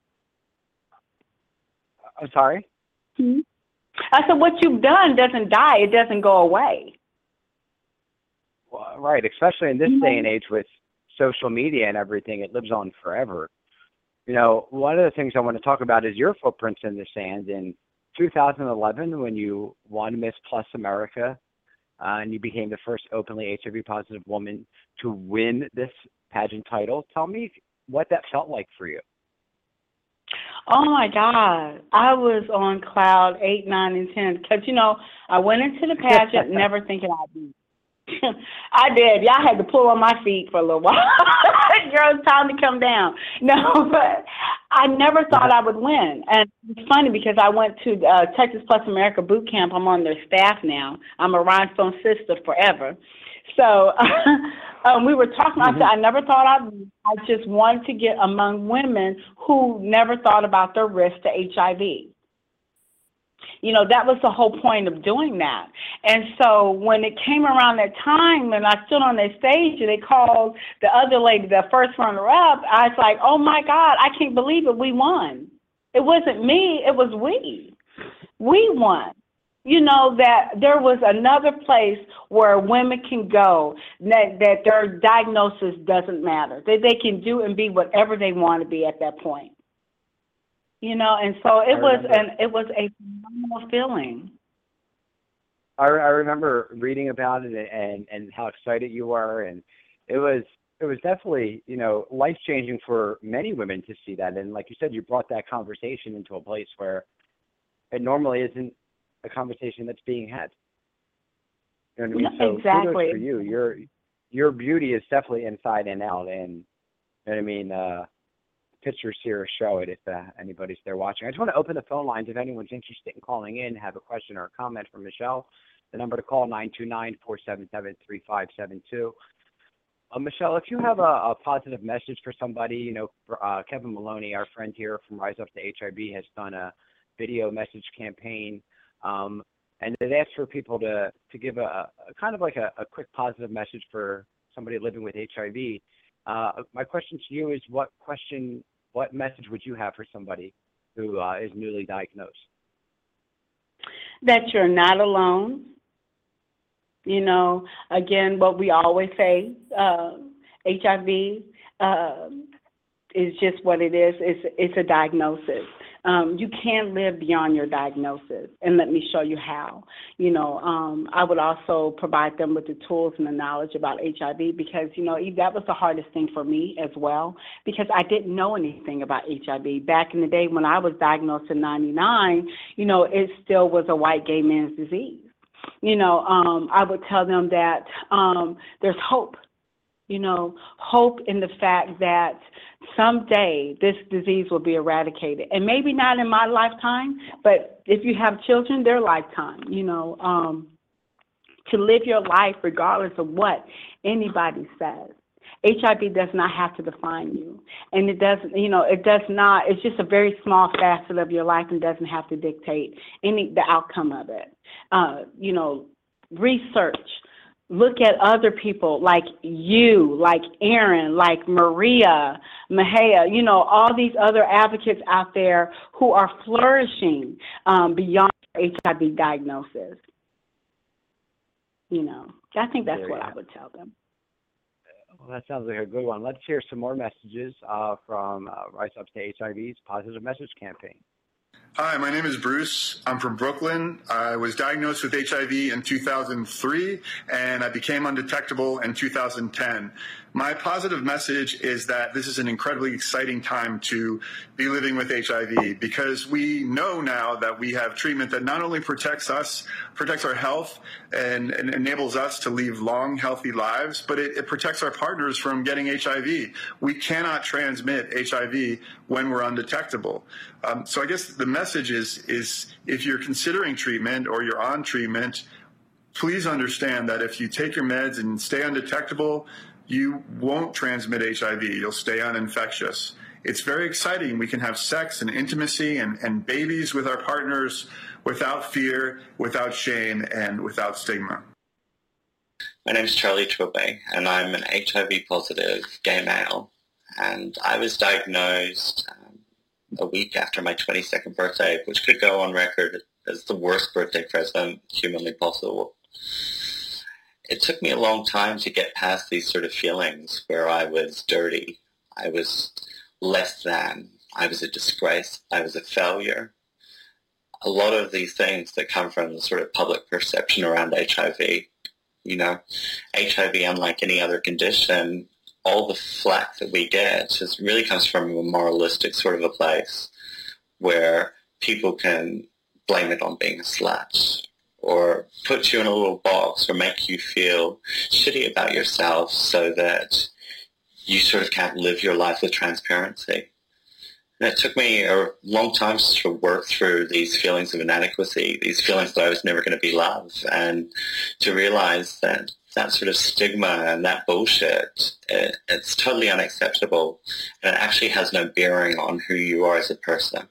I'm sorry? Hmm? I said, what you've done doesn't die. It doesn't go away. Well, right, especially in this Mm-hmm. day and age with social media and everything, it lives on forever. You know, one of the things I want to talk about is your footprints in the sand. In two thousand eleven, when you won Miss Plus America, uh, and you became the first openly H I V positive woman to win this pageant title, tell me what that felt like for you. Oh, my God. I was on cloud eight, nine, and ten. Because, you know, I went into the pageant never thinking I'd be. I did. Y'all had to pull on my feet for a little while. Girl, it's time to come down. No, but I never thought I would win. And it's funny because I went to uh, Texas Plus America boot camp. I'm on their staff now. I'm a rhinestone sister forever. So um, we were talking. Mm-hmm. I said, I never thought I'd win. I just wanted to get among women who never thought about their risk to H I V. You know, that was the whole point of doing that. And so when it came around that time when I stood on that stage and they called the other lady, the first runner-up, I was like, oh, my God, I can't believe it. We won. It wasn't me. It was we. We won. You know, that there was another place where women can go, that, that their diagnosis doesn't matter, that they can do and be whatever they want to be at that point. You know, and so it was an it was a phenomenal feeling. I, I remember reading about it and, and how excited you were, and it was it was definitely, you know, life changing for many women to see that. And like you said, you brought that conversation into a place where it normally isn't a conversation that's being had. You know what I mean? So exactly. kudos for you. Your your beauty is definitely inside and out, and you know what I mean. Uh, pictures here show it if uh, anybody's there watching. I just want to open the phone lines if anyone's interested in calling in, have a question or a comment for Michelle. The number to call, nine two nine, four seven seven, three five seven two. Uh, Michelle, if you have a, a positive message for somebody, you know, for, uh, Kevin Maloney, our friend here from Rise Up to H I V, has done a video message campaign, um, and it asks for people to, to give a, a kind of like a, a quick positive message for somebody living with H I V. Uh, my question to you is, what question, what message would you have for somebody who uh, is newly diagnosed? That you're not alone. You know, again, what we always say, uh, H I V uh, is just what it is. It's, it's a diagnosis. Um, you can live beyond your diagnosis, and let me show you how. You know, um, I would also provide them with the tools and the knowledge about H I V because, you know, that was the hardest thing for me as well because I didn't know anything about H I V. Back in the day when I was diagnosed in ninety-nine, you know, it still was a white gay man's disease. You know, um, I would tell them that um, there's hope. You know, hope in the fact that someday this disease will be eradicated. And maybe not in my lifetime, but if you have children, their lifetime, you know, um, to live your life regardless of what anybody says. H I V does not have to define you. And it doesn't, you know, it does not, it's just a very small facet of your life and doesn't have to dictate any, the outcome of it. Uh, you know, research. Look at other people like you, like Aaron, like Maria, Mahia, you know, all these other advocates out there who are flourishing um, beyond H I V diagnosis. You know, I think that's what I would tell them. Well, that sounds like a good one. Let's hear some more messages uh, from uh, Rise Up to H I V's Positive Message Campaign. Hi, my name is Bruce. I'm from Brooklyn. I was diagnosed with H I V in two thousand three, and I became undetectable in two thousand ten. My positive message is that this is an incredibly exciting time to be living with H I V because we know now that we have treatment that not only protects us, protects our health, and, and enables us to lead long, healthy lives, but it, it protects our partners from getting H I V. We cannot transmit H I V when we're undetectable. Um, so I guess the message is, is if you're considering treatment or you're on treatment, please understand that if you take your meds and stay undetectable, you won't transmit H I V. You'll stay uninfectious. It's very exciting. We can have sex and intimacy and, and babies with our partners without fear, without shame, and without stigma. My name is Charlie Trilby, and I'm an H I V positive gay male. And I was diagnosed um, a week after my twenty-second birthday, which could go on record as the worst birthday present humanly possible. It took me a long time to get past these sort of feelings where I was dirty, I was less than, I was a disgrace, I was a failure. A lot of these things that come from the sort of public perception around H I V, you know, H I V, unlike any other condition, all the flack that we get just really comes from a moralistic sort of a place where people can blame it on being a slut, or put you in a little box, or make you feel shitty about yourself so that you sort of can't live your life with transparency. And it took me a long time to sort of work through these feelings of inadequacy, these feelings that I was never going to be loved, and to realize that that sort of stigma and that bullshit, it, it's totally unacceptable, and it actually has no bearing on who you are as a person.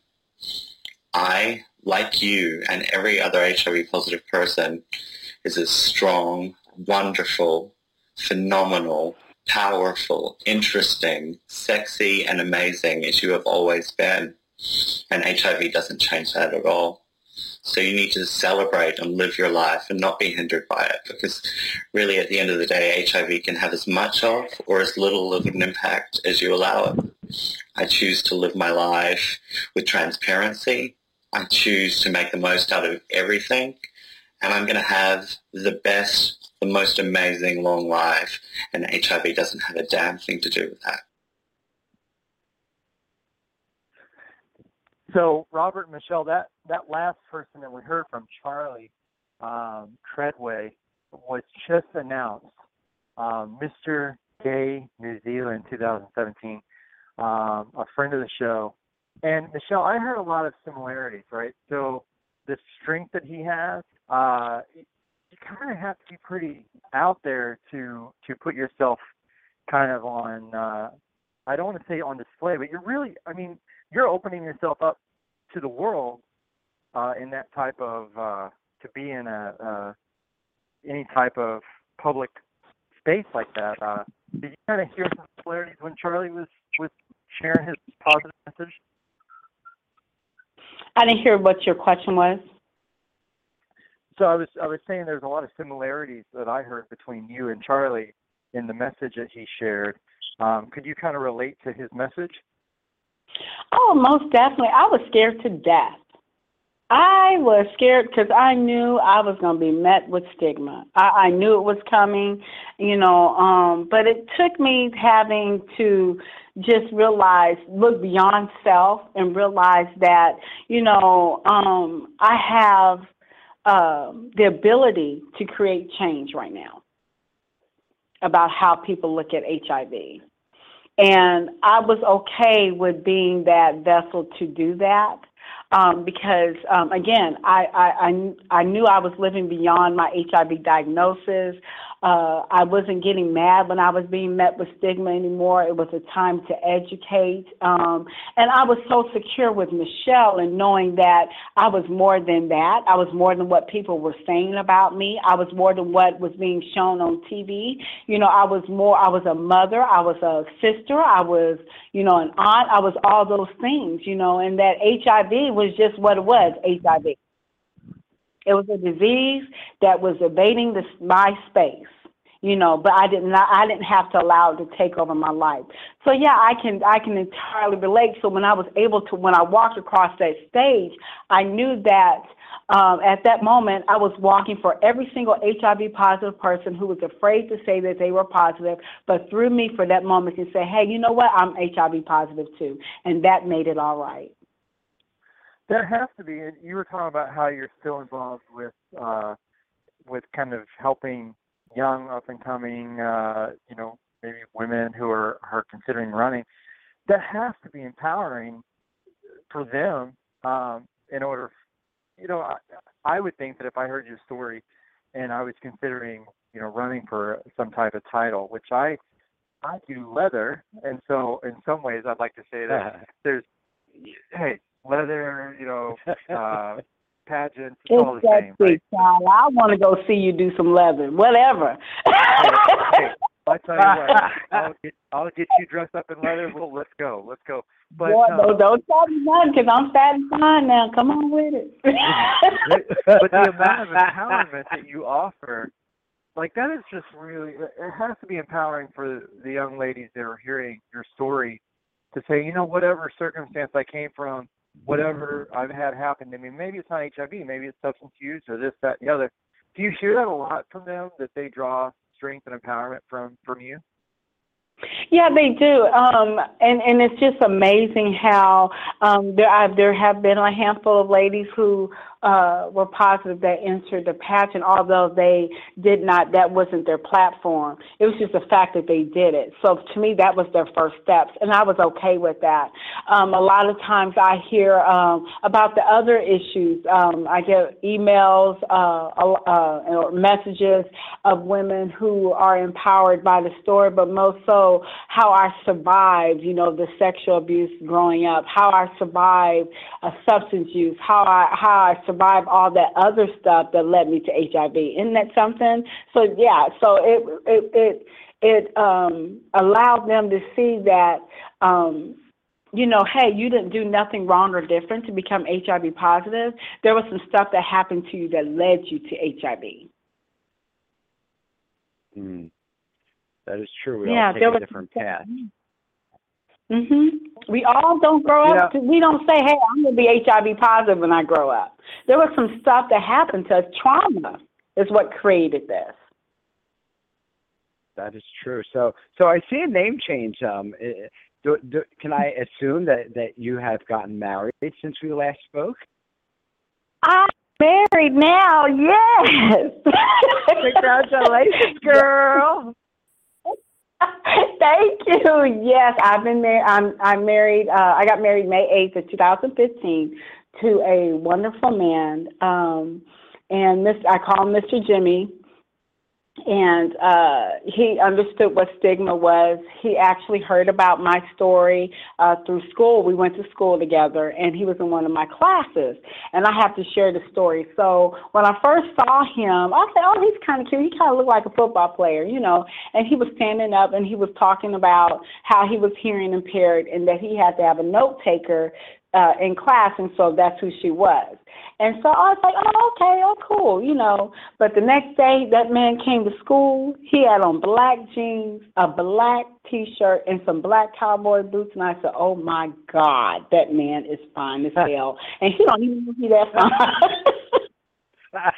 I, like you and every other H I V positive person, is a strong, wonderful, phenomenal, powerful, interesting, sexy, and amazing as you have always been. And H I V doesn't change that at all. So you need to celebrate and live your life and not be hindered by it, because really at the end of the day, H I V can have as much of or as little of an impact as you allow it. I choose to live my life with transparency. I choose to make the most out of everything, and I'm going to have the best, the most amazing long life, and H I V doesn't have a damn thing to do with that. So, Robert and Michelle, that, that last person that we heard from, Charlie um, Treadway, was just announced um, Mister Gay New Zealand twenty seventeen, um, a friend of the show. And, Michelle, I heard a lot of similarities, right? So the strength that he has, uh, you kind of have to be pretty out there to to put yourself kind of on, uh, I don't want to say on display, but you're really, I mean, you're opening yourself up to the world uh, in that type of, uh, to be in a uh, any type of public space like that. Uh, did you kind of hear some similarities when Charlie was, was sharing his positive message? I didn't hear what your question was. So I was I was saying there's a lot of similarities that I heard between you and Charlie in the message that he shared. Um, could you kind of relate to his message? Oh, most definitely. I was scared to death. I was scared because I knew I was going to be met with stigma. I, I knew it was coming, you know, um, but it took me having to just realize, look beyond self and realize that, you know, um, I have uh, the ability to create change right now about how people look at H I V. And I was okay with being that vessel to do that. Um, because, um, again, I, I, I, I knew I was living beyond my H I V diagnosis. Uh, I wasn't getting mad when I was being met with stigma anymore. It was a time to educate. Um, and I was so secure with Michelle and knowing that I was more than that. I was more than what people were saying about me. I was more than what was being shown on T V. You know, I was more, I was a mother. I was a sister. I was, you know, an aunt. I was all those things, you know, and that H I V was just what it was, H I V. It was a disease that was invading this, my space, you know, but I did not, I didn't have to allow it to take over my life. So yeah, I can, I can entirely relate. So when I was able to, when I walked across that stage, I knew that um, at that moment I was walking for every single H I V positive person who was afraid to say that they were positive, but through me for that moment to say, hey, you know what, I'm H I V positive too. And that made it all right. There has to be. And you were talking about how you're still involved with uh, with kind of helping young, up and coming, uh, you know, maybe women who are, are considering running. That has to be empowering for them. Um, in order, you know, I, I would think that if I heard your story and I was considering, you know, running for some type of title, which I I do leather, and so in some ways I'd like to say that there's, hey. Leather, you know, uh, pageants, it's, it's all the same, right? Child. I want to go see you do some leather, whatever. hey, hey, I'll tell you what, I'll get, I'll get you dressed up in leather. Well, let's go, let's go. But Boy, um, don't, don't tell me nothing because I'm fat and fine now. Come on with it. But the amount of empowerment that you offer, like that is just really, it has to be empowering for the young ladies that are hearing your story to say, you know, whatever circumstance I came from, whatever I've had happen to me, maybe it's not H I V, maybe it's substance use or this, that, and the other. Do you hear that a lot from them, that they draw strength and empowerment from, from you? Yeah, they do, um, and and it's just amazing how um, there I, there have been a handful of ladies who uh, were positive that entered the pageant, although they did not. That wasn't their platform. It was just the fact that they did it. So to me, that was their first steps, and I was okay with that. Um, a lot of times, I hear um, about the other issues. Um, I get emails uh, uh, or messages of women who are empowered by the story, but most so how I survived, you know, the sexual abuse growing up, how I survived uh, substance use, how I how I survived all that other stuff that led me to H I V. Isn't that something? So yeah, so it it it, it um, allowed them to see that. Um, you know, hey, you didn't do nothing wrong or different to become H I V positive. There was some stuff that happened to you that led you to H I V. Mm. That is true. We yeah, all take there a was different path. Mhm. We all don't grow You up. To, we don't say, "Hey, I'm going to be H I V positive when I grow up." There was some stuff that happened to us. Trauma is what created this. That is true. So, so I see a name change. Um, eh, do, do, can I assume that, that you have gotten married since we last spoke? I'm married now. Yes. Congratulations, girl. Thank you. Yes, I've been married. I'm I'm married. Uh, I got married May eighth of two thousand fifteen to a wonderful man, um, and Mister I call him Mister Jimmy. And uh, he understood what stigma was. He actually heard about my story uh, through school. We went to school together, and he was in one of my classes. And I have to share the story. So when I first saw him, I said, oh, he's kind of cute. He kind of looked like a football player, you know. And he was standing up, and he was talking about how he was hearing impaired and that he had to have a note taker uh, in class, and so that's who she was. And so I was like, oh, okay, oh, cool, you know. But the next day, that man came to school. He had on black jeans, a black T-shirt, and some black cowboy boots. And I said, oh, my God, that man is fine as hell. And he don't even know he that fine.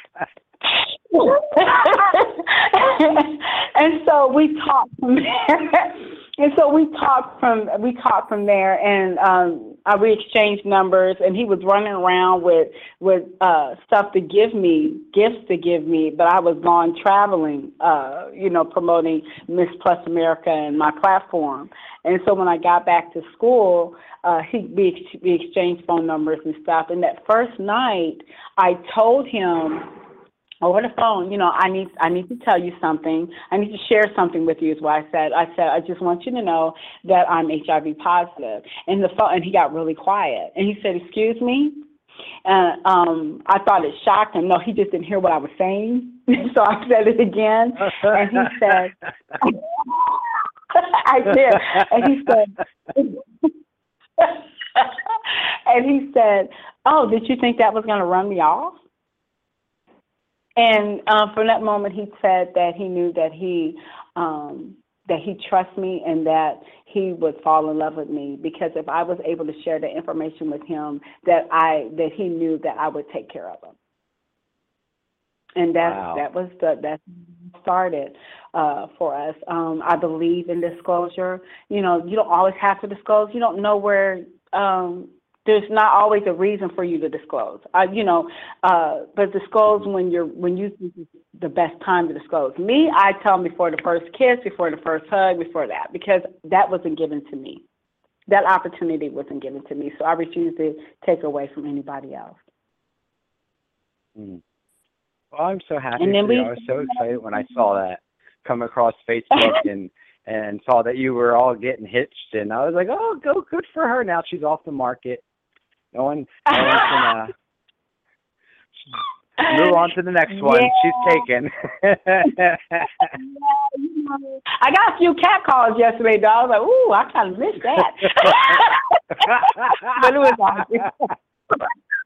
And so we talked from there. And so we talked from we talked from there, and um, uh, we exchanged numbers. And he was running around with with uh, stuff to give me, gifts to give me. But I was gone traveling, uh, you know, promoting Miss Plus America and my platform. And so when I got back to school, uh, he we, ex- we exchanged phone numbers and stuff. And that first night, I told him over the phone, you know, I need I need to tell you something. I need to share something with you is what I said. I said, I just want you to know that I'm H I V positive. And the phone, and he got really quiet. And he said, excuse me? And um, I thought it shocked him. No, he just didn't hear what I was saying. So I said it again. And he said, I did. And he said, and he said, oh, did you think that was going to run me off? And uh, from that moment, he said that he knew that he um, that he trusts me and that he would fall in love with me, because if I was able to share the information with him, that I that he knew that I would take care of him. And that Wow. that was the that started uh, for us. Um, I believe in disclosure. You know, you don't always have to disclose. You don't know where. Um, There's not always a reason for you to disclose, uh, you know, uh, but disclose when you're when you think it's the best time to disclose. Me, I tell them before the first kiss, before the first hug, before that, because that wasn't given to me. That opportunity wasn't given to me, so I refuse to take away from anybody else. Mm. Well, I'm so happy. And then for we, you. I was so excited when I saw that come across Facebook and. and saw that you were all getting hitched, and I was like, oh, go, good for her. Now she's off the market. No one, no one can uh, move on to the next one. Yeah. She's taken. Yeah, you know, I got a few cat calls yesterday, dog. I was like, ooh, I kind of missed that. But it was all good.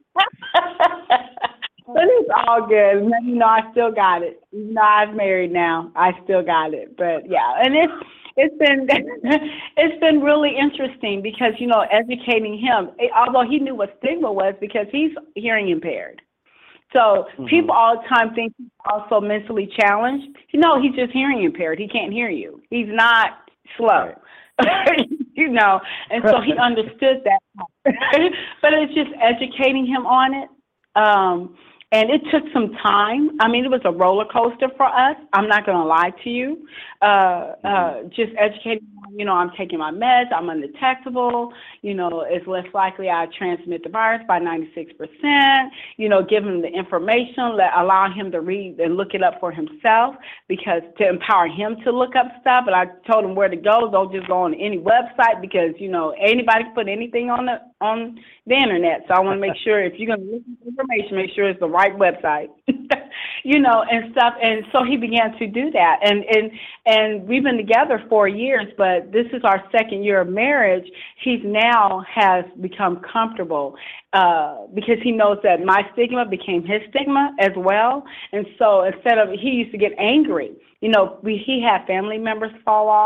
But it's all good. You know, I still got it. Even though I'm married now, I still got it. But yeah, and it's it's been it's been really interesting because, you know, educating him, although he knew what stigma was because he's hearing impaired. So mm-hmm. people all the time think he's also mentally challenged. No, he's just hearing impaired. He can't hear you. He's not slow. Right. You know, and so he understood that. But it's just educating him on it. Um, and it took some time. I mean, it was a roller coaster for us. I'm not going to lie to you. Uh, uh, just educating, you know, I'm taking my meds. I'm undetectable. You know, it's less likely I transmit the virus by ninety-six percent. You know, give him the information, let, allow him to read and look it up for himself, because to empower him to look up stuff. And I told him where to go. Don't just go on any website, because, you know, anybody can put anything on the on the internet. So I want to make sure if you're going to look at information, make sure it's the right website, you know, and stuff. And so he began to do that. And, and, and we've been together four years, but this is our second year of marriage. He's now has become comfortable uh, because he knows that my stigma became his stigma as well. And so instead of, he used to get angry, you know, we, he had family members fall off.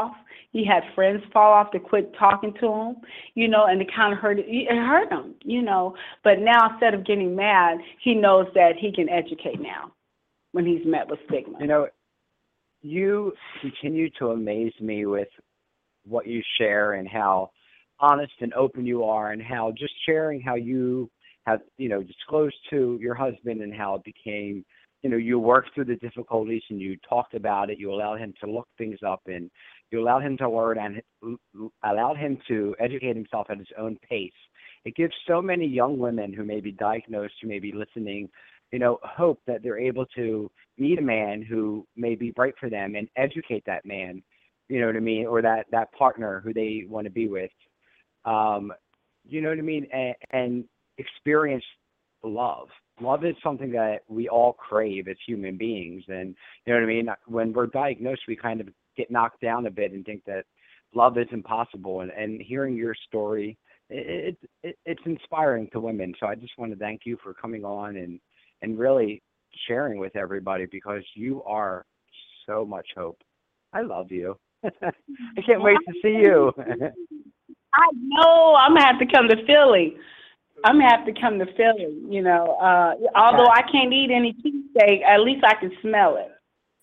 He had friends fall off to quit talking to him, you know, and it kind of hurt, it hurt him, you know. But now instead of getting mad, he knows that he can educate now when he's met with stigma. You know, you continue to amaze me with what you share and how honest and open you are, and how just sharing how you have, you know, disclosed to your husband and how it became, you know, you worked through the difficulties and you talked about it. You allowed him to look things up, and you allowed him to learn and allowed him to educate himself at his own pace. It gives so many young women who may be diagnosed, who may be listening, you know, hope that they're able to meet a man who may be right for them and educate that man, you know what I mean, or that, that partner who they want to be with. Um, you know what I mean? And, and experience love. Love is something that we all crave as human beings. And you know what I mean? When we're diagnosed, we kind of get knocked down a bit and think that love is impossible. And, and hearing your story, it, it, it's inspiring to women. So I just want to thank you for coming on and, and really sharing with everybody, because you are so much hope. I love you. I can't wait to see you. I know. I'm going to have to come to Philly. I'm going to have to come to Philly, you know. Uh, although I can't eat any cheesesteak, at least I can smell it.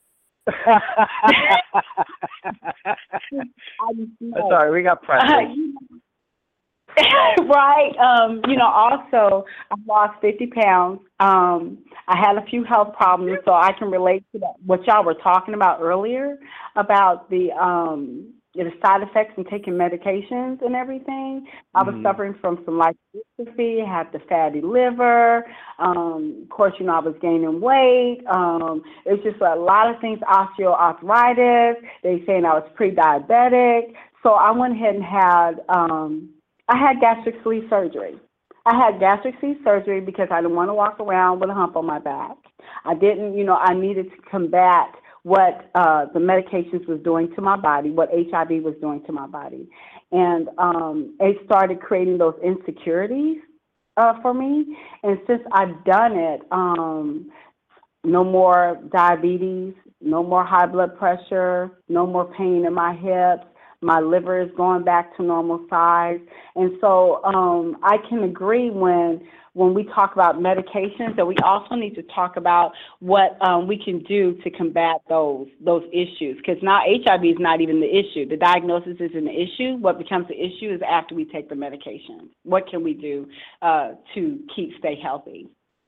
Sorry, we got pressure. Right. Um, you know, also, I lost fifty pounds. Um, I had a few health problems, so I can relate to that, what y'all were talking about earlier, about the um, the side effects and taking medications and everything. I was mm-hmm. suffering from some lipodystrophy, had the fatty liver. Um, of course, you know, I was gaining weight. Um, it was just a lot of things, osteoarthritis. They saying I was pre-diabetic. So I went ahead and had, um, I had gastric sleeve surgery. I had gastric sleeve surgery because I didn't want to walk around with a hump on my back. I didn't, you know, I needed to combat what uh, the medications was doing to my body, what H I V was doing to my body. And um, it started creating those insecurities uh, for me. And since I've done it, um, no more diabetes, no more high blood pressure, no more pain in my hips. My liver is going back to normal size. And so um, I can agree when when we talk about medications that we also need to talk about what um, we can do to combat those those issues. Because now H I V is not even the issue. The diagnosis isn't the issue. What becomes the issue is after we take the medication. What can we do uh, to keep stay healthy?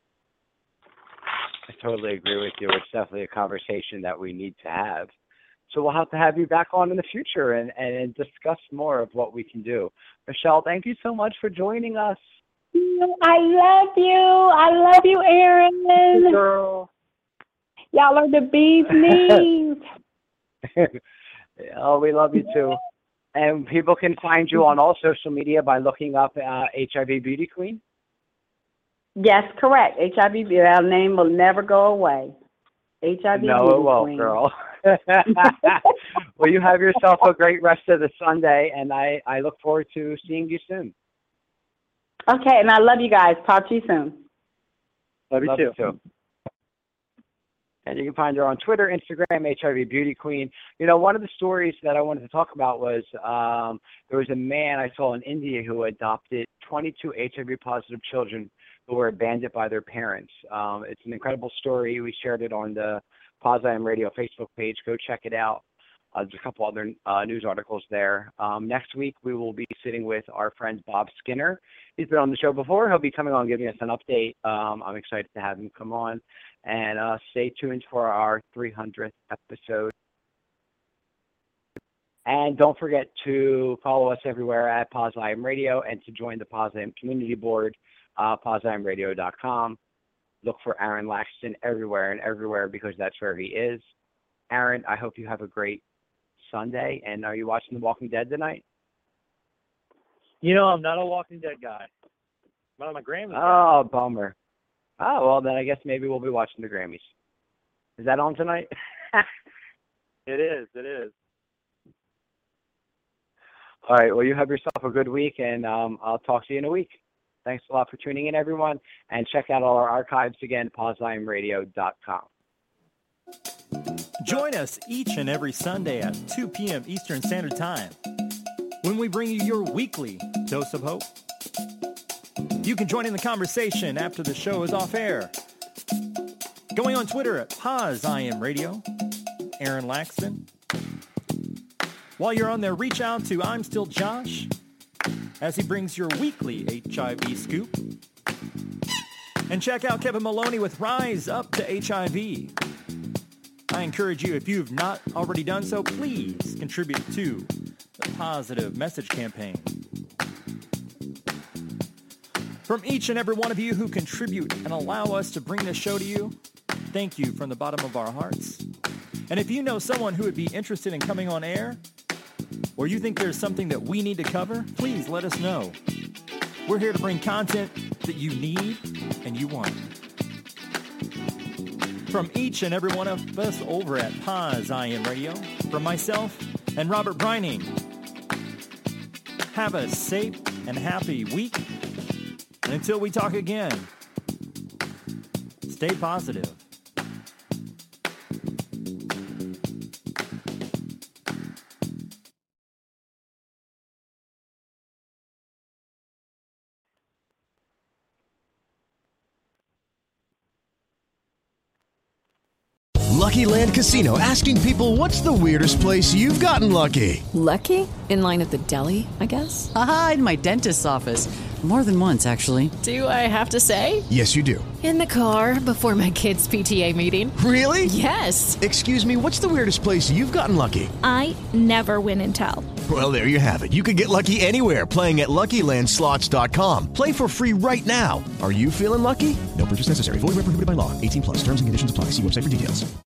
I totally agree with you. It's definitely a conversation that we need to have. So we'll have to have you back on in the future and, and discuss more of what we can do. Michelle, thank you so much for joining us. I love you. I love you, Aaron. Girl. Y'all are the bee's knees. Oh, we love you too. And people can find you on all social media by looking up uh, H I V Beauty Queen? Yes, correct. H I V, our name will never go away. H I V no, Beauty it won't, Queen. Girl. Well, you have yourself a great rest of the Sunday, and I, I look forward to seeing you soon. Okay, and I love you guys. Talk to you soon. Love you love too. too. And you can find her on Twitter, Instagram, H I V Beauty Queen. You know, one of the stories that I wanted to talk about was um, there was a man I saw in India who adopted twenty-two H I V positive children who were abandoned by their parents. Um, it's an incredible story. We shared it on the Paz I Am Radio Facebook page. Go check it out. Uh, there's a couple other uh, news articles there. Um, next week, we will be sitting with our friend Bob Skinner. He's been on the show before. He'll be coming on giving us an update. Um, I'm excited to have him come on. And uh, stay tuned for our three hundredth episode. And don't forget to follow us everywhere at Paz I Am Radio and to join the Paz I Am community board, uh, paz i am radio dot com. Look for Aaron Laxton everywhere and everywhere because that's where he is. Aaron, I hope you have a great Sunday. And are you watching The Walking Dead tonight? You know, I'm not a Walking Dead guy. I'm not my Grammys Oh, guy. Bummer. Oh, well, then I guess maybe we'll be watching the Grammys. Is that on tonight? It is. It is. All right. Well, you have yourself a good week, and um, I'll talk to you in a week. Thanks a lot for tuning in, everyone. And check out all our archives again, paz i am radio dot com. Join us each and every Sunday at two p.m. Eastern Standard Time when we bring you your weekly dose of hope. You can join in the conversation after the show is off air. Going on Twitter at Pause I Am Radio, Aaron Laxton. While you're on there, reach out to I'm Still Josh as he brings your weekly H I V scoop. And check out Kevin Maloney with Rise Up to H I V. I encourage you, if you've not already done so, please contribute to the Positive Message Campaign. From each and every one of you who contribute and allow us to bring this show to you, thank you from the bottom of our hearts. And if you know someone who would be interested in coming on air, or you think there's something that we need to cover, please let us know. We're here to bring content that you need and you want. From each and every one of us over at Pause I Am Radio, from myself and Robert Brining, have a safe and happy week. And until we talk again, stay positive. Lucky Land Casino, asking people, what's the weirdest place you've gotten lucky? Lucky? In line at the deli, I guess? Aha, in my dentist's office. More than once, actually. Do I have to say? Yes, you do. In the car before my kids' P T A meeting. Really? Yes. Excuse me, what's the weirdest place you've gotten lucky? I never win and tell. Well, there you have it. You can get lucky anywhere, playing at Lucky Land Slots dot com. Play for free right now. Are you feeling lucky? No purchase necessary. Void where prohibited by law. eighteen plus. Terms and conditions apply. See website for details.